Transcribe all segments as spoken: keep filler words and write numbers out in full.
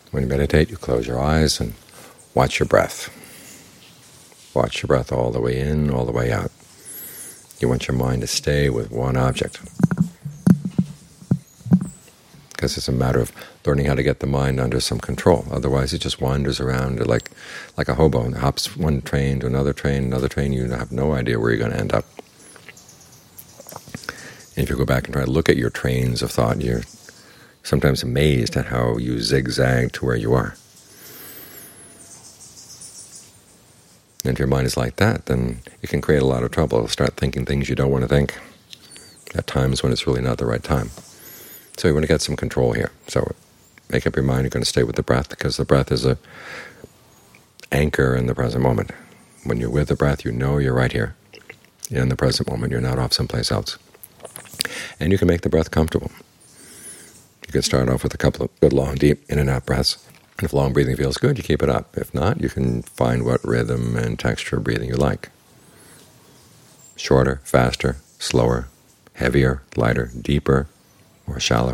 When you meditate, you close your eyes and watch your breath. Watch your breath all the way in, all the way out. You want your mind to stay with one object, because it's a matter of learning how to get the mind under some control. Otherwise, it just wanders around like like a hobo and hops one train to another train, another train. You have no idea where you're going to end up. And if you go back and try to look at your trains of thought, you're sometimes amazed at how you zigzag to where you are. And if your mind is like that, then it can create a lot of trouble. It'll start thinking things you don't want to think at times when it's really not the right time. So you want to get some control here. So make up your mind you're going to stay with the breath, because the breath is a anchor in the present moment. When you're with the breath, you know you're right here in the present moment. You're not off someplace else. And you can make the breath comfortable. You can start off with a couple of good, long, deep in and out breaths. And if long breathing feels good, you keep it up. If not, you can find what rhythm and texture of breathing you like. Shorter, faster, slower, heavier, lighter, deeper, or shallow.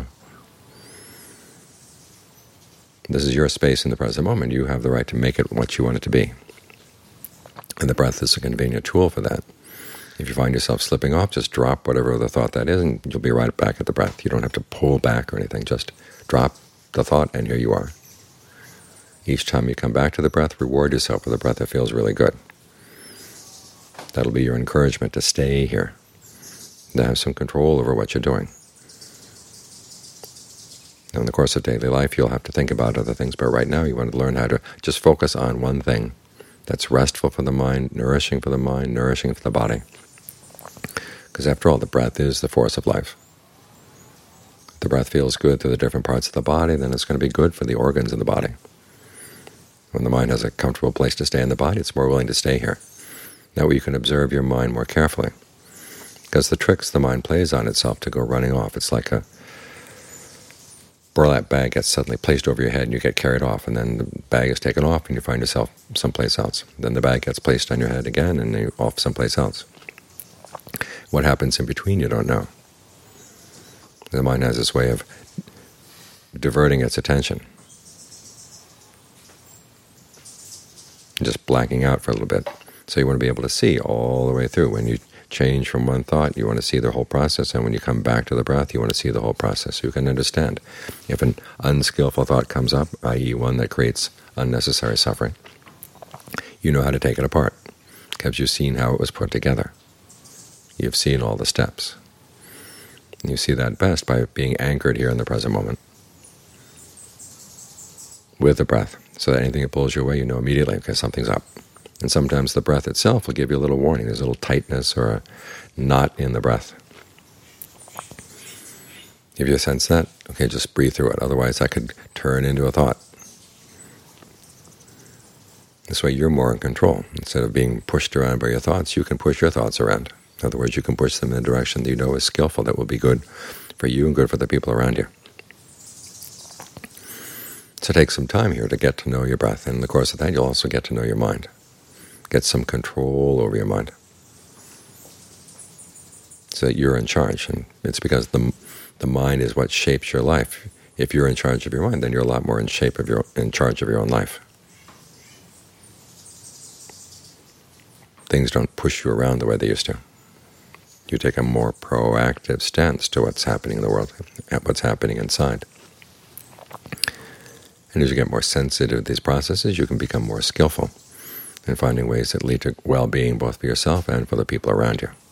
This is your space in the present moment. You have the right to make it what you want it to be. And the breath is a convenient tool for that. If you find yourself slipping off, just drop whatever other thought that is, and you'll be right back at the breath. You don't have to pull back or anything. Just drop the thought, and here you are. Each time you come back to the breath, reward yourself with a breath that feels really good. That'll be your encouragement to stay here, to have some control over what you're doing. Now, in the course of daily life, you'll have to think about other things, but right now you want to learn how to just focus on one thing that's restful for the mind, nourishing for the mind, nourishing for the body. Because after all, the breath is the force of life. If the breath feels good through the different parts of the body, then it's going to be good for the organs in the body. When the mind has a comfortable place to stay in the body, it's more willing to stay here. That way you can observe your mind more carefully. Because the tricks the mind plays on itself to go running off, it's like a burlap bag gets suddenly placed over your head and you get carried off, and then the bag is taken off and you find yourself someplace else. Then the bag gets placed on your head again and you're off someplace else. What happens in between you don't know. The mind has this way of diverting its attention, just blacking out for a little bit. So you want to be able to see all the way through. When you change from one thought, you want to see the whole process, and when you come back to the breath, you want to see the whole process so you can understand. If an unskillful thought comes up, that is one that creates unnecessary suffering, you know how to take it apart, because you've seen how it was put together. You've seen all the steps. And you see that best by being anchored here in the present moment with the breath, so that anything that pulls you away, you know immediately, because something's up. And sometimes the breath itself will give you a little warning. There's a little tightness or a knot in the breath. If you sense that, okay, just breathe through it. Otherwise, that could turn into a thought. This way you're more in control. Instead of being pushed around by your thoughts, you can push your thoughts around. In other words, you can push them in a direction that you know is skillful, that will be good for you and good for the people around you. So take some time here to get to know your breath. And in the course of that, you'll also get to know your mind. Get some control over your mind, so that you're in charge. And it's because the the mind is what shapes your life. If you're in charge of your mind, then you're a lot more in shape of your in charge of your own life. Things don't push you around the way they used to. You take a more proactive stance to what's happening in the world, at what's happening inside. And as you get more sensitive to these processes, you can become more skillful in finding ways that lead to well-being both for yourself and for the people around you.